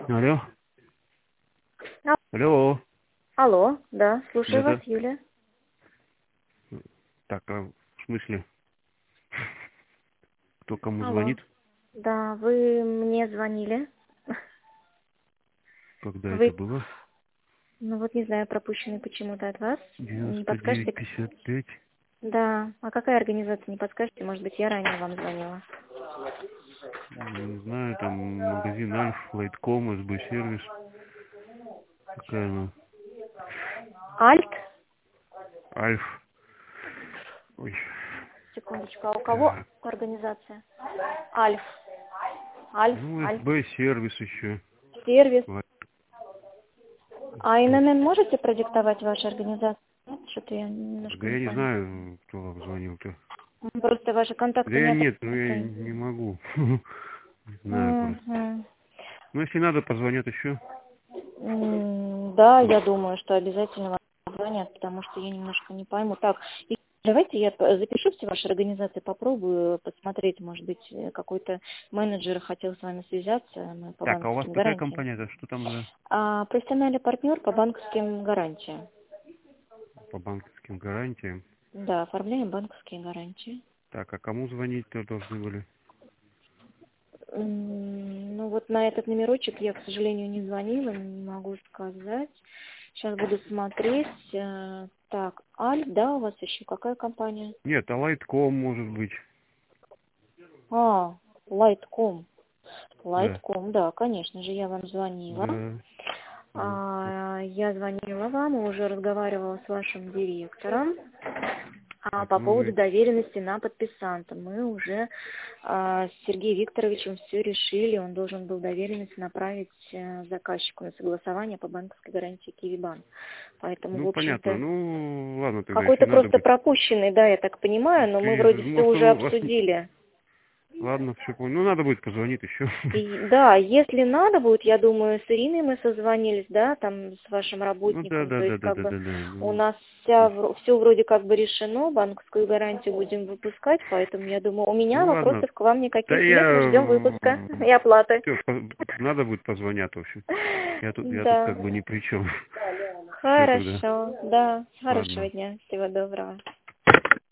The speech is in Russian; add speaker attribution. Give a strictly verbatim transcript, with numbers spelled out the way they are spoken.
Speaker 1: Алло.
Speaker 2: А-
Speaker 1: Алло.
Speaker 2: Алло, да, слушаю вас,
Speaker 1: Да-да.
Speaker 2: Юлия.
Speaker 1: Так, а в смысле? Кто кому
Speaker 2: Алло.
Speaker 1: звонит?
Speaker 2: Да, вы мне звонили.
Speaker 1: Когда это
Speaker 2: Вы,
Speaker 1: было?
Speaker 2: ну вот не знаю, пропущенный почему-то от вас. Не
Speaker 1: девяносто девять
Speaker 2: подскажете? к-
Speaker 1: пятьдесят пять.
Speaker 2: Да, а какая организация, не подскажете? Может быть, я ранее вам звонила.
Speaker 1: Не знаю, там магазин Альф, Лайтком, СБ сервис. Какая она?
Speaker 2: Альт?
Speaker 1: Альф. Ой.
Speaker 2: Секундочку, а у кого
Speaker 1: Так.
Speaker 2: организация? Альф. Альф,
Speaker 1: Ну,
Speaker 2: Альф.
Speaker 1: СБ сервис еще.
Speaker 2: Сервис.
Speaker 1: Лайк,
Speaker 2: А
Speaker 1: СБ.
Speaker 2: ИНН можете продиктовать вашу организацию? Нет, что-то я
Speaker 1: Да
Speaker 2: немножко не
Speaker 1: я не
Speaker 2: поняла.
Speaker 1: знаю, кто вам звонил-то.
Speaker 2: Просто ваши
Speaker 1: Да
Speaker 2: контакты
Speaker 1: я
Speaker 2: нет
Speaker 1: нет, ну
Speaker 2: на
Speaker 1: я
Speaker 2: странице.
Speaker 1: не могу. Не знаю просто.
Speaker 2: Мгм.
Speaker 1: Ну, если надо, позвонят еще.
Speaker 2: М, Да, я думаю, что обязательно вам позвонят, потому что я немножко не пойму. Так, и давайте я п- запишу все ваши организации, попробую посмотреть, может быть, э, какой-то менеджер хотел с вами связаться, мы по
Speaker 1: Так, а у вас
Speaker 2: банковским
Speaker 1: какая
Speaker 2: гарантиям.
Speaker 1: компания-то? Что там за
Speaker 2: А, профессиональный партнер по банковским гарантиям.
Speaker 1: по банковским гарантиям?
Speaker 2: Да, оформляем банковские гарантии.
Speaker 1: Так, а кому звонить-то должны были?
Speaker 2: М, Ну вот на этот номерочек я, к сожалению, не звонила, не могу сказать. Сейчас буду смотреть. Э, Так, Аль, да, у вас еще какая компания?
Speaker 1: Нет, а Лайтком, может быть.
Speaker 2: А, Лайтком.
Speaker 1: Да.
Speaker 2: Лайтком, да, конечно же, я вам звонила.
Speaker 1: Да. Вот.
Speaker 2: А, я звонила вам и уже разговаривала с вашим директором. А
Speaker 1: Так,
Speaker 2: по
Speaker 1: ну
Speaker 2: поводу
Speaker 1: вы...
Speaker 2: доверенности на подписанта мы уже а, с Сергеем Викторовичем все решили. Он должен был доверенность направить э, заказчику на согласование по банковской гарантии Киевибанк. Поэтому, в
Speaker 1: Ну, понятно.
Speaker 2: общем-то,
Speaker 1: Ну, ладно, тогда, если
Speaker 2: какой-то
Speaker 1: надо
Speaker 2: просто
Speaker 1: будет
Speaker 2: пропущенный, да, я так понимаю, но мы вроде
Speaker 1: приехать.
Speaker 2: все
Speaker 1: Может,
Speaker 2: уже
Speaker 1: он вас...
Speaker 2: обсудили.
Speaker 1: Ладно, все понял. Ну, надо будет позвонить еще.
Speaker 2: И, да, если надо будет, я думаю, с Ириной мы созвонились, да, там с вашим
Speaker 1: Ну, да,
Speaker 2: работником,
Speaker 1: да,
Speaker 2: то
Speaker 1: да,
Speaker 2: есть
Speaker 1: да,
Speaker 2: как
Speaker 1: да,
Speaker 2: бы
Speaker 1: да, да.
Speaker 2: у
Speaker 1: Ну,
Speaker 2: нас вся, все вроде как бы решено, банковскую гарантию будем выпускать, поэтому я думаю, у меня
Speaker 1: ну, ладно.
Speaker 2: вопросов к вам
Speaker 1: Да
Speaker 2: никаких нет, мы ждем
Speaker 1: я...
Speaker 2: выпуска и оплаты.
Speaker 1: Все, надо будет позвонят, в общем. Я тут, я тут
Speaker 2: Да,
Speaker 1: как бы ни при чем. Все тогда.
Speaker 2: хорошо, да, хорошего
Speaker 1: Ладно.
Speaker 2: дня, всего доброго.